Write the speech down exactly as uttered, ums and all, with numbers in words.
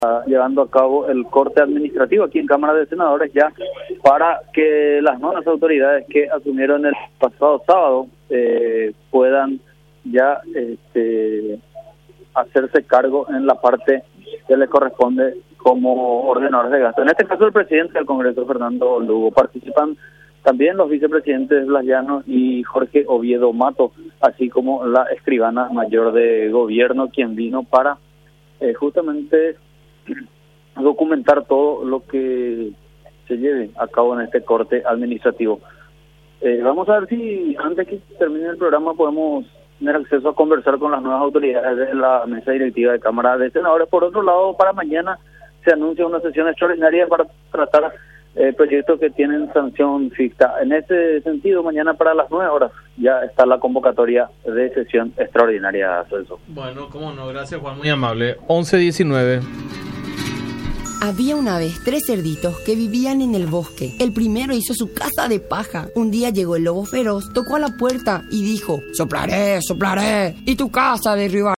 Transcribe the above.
llevando a cabo el corte administrativo aquí en Cámara de Senadores ya para que las nuevas autoridades que asumieron el pasado sábado eh, puedan ya este, hacerse cargo en la parte que les corresponde como ordenadores de gasto. En este caso el presidente del Congreso, Fernando Lugo. Participan también los vicepresidentes Blas Llanos y Jorge Oviedo Mato, así como la escribana mayor de gobierno, quien vino para eh, justamente documentar todo lo que se lleve a cabo en este corte administrativo. Eh, vamos a ver si antes que termine el programa podemos tener acceso a conversar con las nuevas autoridades de la mesa directiva de Cámara de Senadores. Por otro lado, para mañana se anuncia una sesión extraordinaria para tratar eh, proyectos que tienen sanción fija. En ese sentido, mañana para las nueve horas ya está la convocatoria de sesión extraordinaria, Celso. Bueno, cómo no, gracias Juan, muy amable. once diecinueve. Había una vez tres cerditos que vivían en el bosque. El primero hizo su casa de paja. Un día llegó el lobo feroz, tocó a la puerta y dijo: «Soplaré, soplaré, y tu casa derribaré».